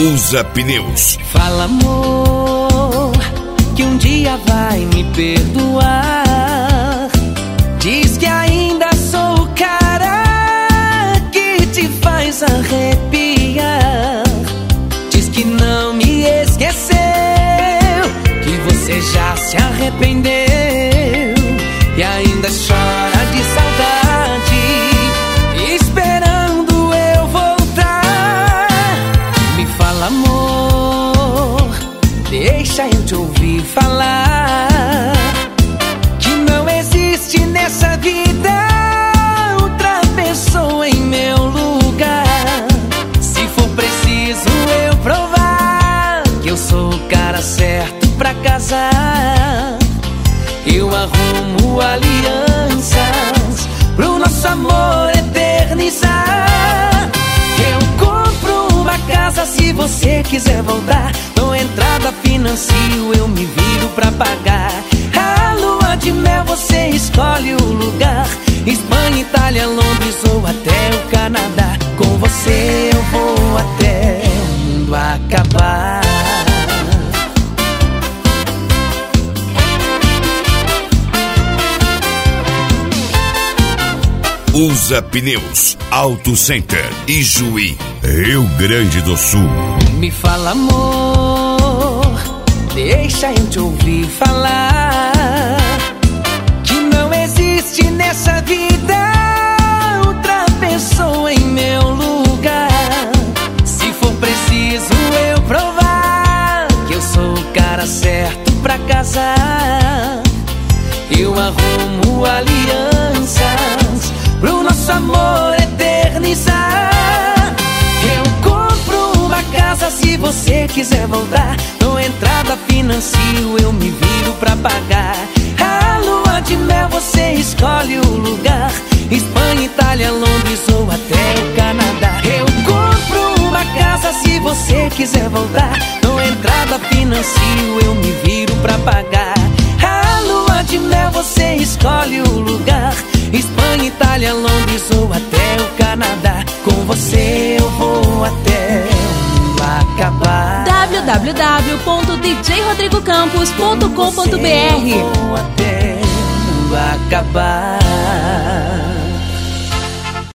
Usa Pneus. Fala, amor, que um dia vai me perdoar. Diz que ainda sou o cara que te faz arrepiar. Diz que não me esqueceu, que você já se arrependeu e ainda chora de saudade, esperando eu voltar. Me fala, amor, deixa eu te ouvir falar, que não existe nessa vida outra pessoa em meu lugar. Se for preciso eu provar que eu sou o cara certo pra casar, eu arrumo alianças pro nosso amor eternizar. Eu compro uma casa se você quiser voltar. Dou entrada, financio, eu me viro pra pagar. A lua de mel você escolhe o lugar. Espanha, Itália, Londres ou até o Canadá. Com você eu vou até o mundo acabar. Usa Pneus, Auto Center, Ijuí, Rio Grande do Sul. Me fala, amor, deixa eu te ouvir falar, que não existe nessa vida outra pessoa em meu lugar. Se for preciso eu provar que eu sou o cara certo pra casar, eu arrumo alianças pro nosso amor eternizar. Eu compro uma casa se você quiser voltar. Dou entrada, financio, eu me viro pra pagar. A lua de mel você escolhe o lugar. Espanha, Itália, Londres ou até o Canadá. Eu compro uma casa se você quiser voltar. Dou entrada, financio, eu me viro pra pagar. A lua de mel você escolhe o lugar. Espanha, Itália, Londres ou até o Canadá. Com você eu vou até o mundo acabar. www.djrodrigocampos.com.br. Eu vou até o mundo acabar.